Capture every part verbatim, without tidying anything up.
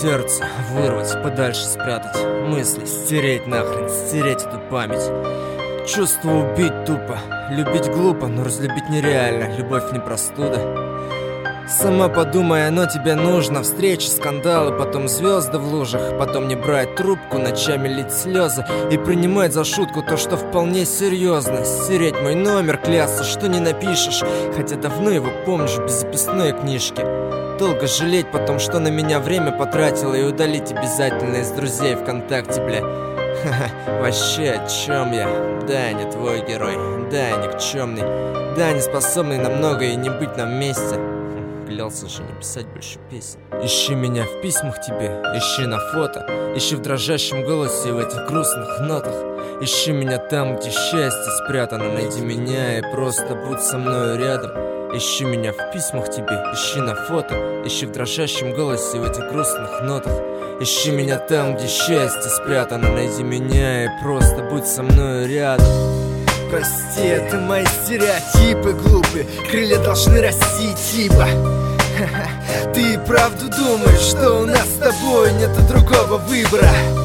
сердце вырвать, подальше спрятать, мысли стереть нахрен, стереть эту память. Чувство убить тупо, любить глупо, но разлюбить нереально, любовь не простуда. Сама подумай, оно тебе нужно. Встречи, скандалы, потом звезды в лужах. Потом не брать трубку, ночами лить слезы и принимать за шутку то, что вполне серьезно. Стереть мой номер, клясться, что не напишешь, хотя давно его помнишь без записной книжки. Долго жалеть потом, что на меня время потратила, и удалить обязательно из друзей ВКонтакте, бля. Ха-ха, вообще о чем я? Да, я не твой герой, да, я никчемный, да, не способный на многое и не быть на месте. Клялся же не писать больше песен. Ищи меня в письмах тебе, ищи на фото, ищи в дрожащем голосе и в этих грустных нотах. Ищи меня там, где счастье спрятано, найди меня и просто будь со мною рядом. Ищи меня в письмах тебе, ищи на фото, ищи в дрожащем голосе и в этих грустных нотах. Ищи меня там, где счастье спрятано, найди меня и просто будь со мною рядом. Прости, это мои стереотипы глупые, крылья должны расти типа. Ты и правду думаешь, что у нас с тобой нету другого выбора?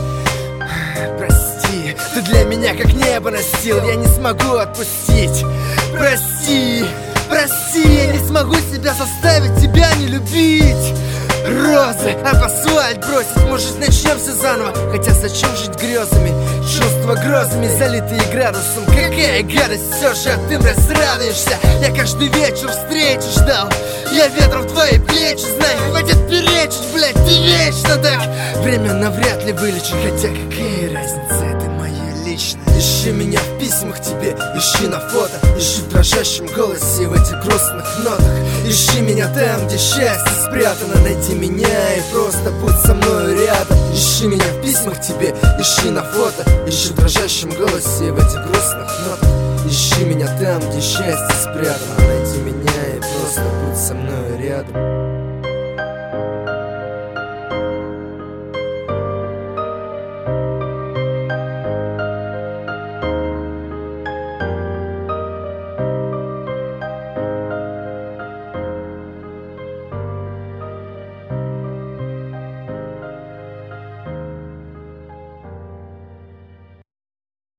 Прости, ты для меня как небо носил, я не смогу отпустить. Прости, прости, я не смогу себя заставить тебя не любить. Розы, об асфальт бросить, может начнем все заново. Хотя зачем жить грезами, чувства грозами залитые градусом. Какая гадость, все же, а ты мне радуешься. Я каждый вечер встречи ждал, я ветром в твои плечи, знаю, хватит перечить, блядь, ты вечно так. Время навряд ли вылечит, хотя какая разница, это мое личное. Ищи меня в письмах тебе, ищи на фото, ищи в дрожащем голосе и в этих грустных нотах. Ищи меня там, где счастье спрятано, найди меня и просто будь со мною рядом. Ищи меня в письмах тебе, ищи на фото, ищи в дрожащем голосе и в этих грустных нотах. Ищи меня там, где счастье спрятано, найди меня и просто будь со мною рядом.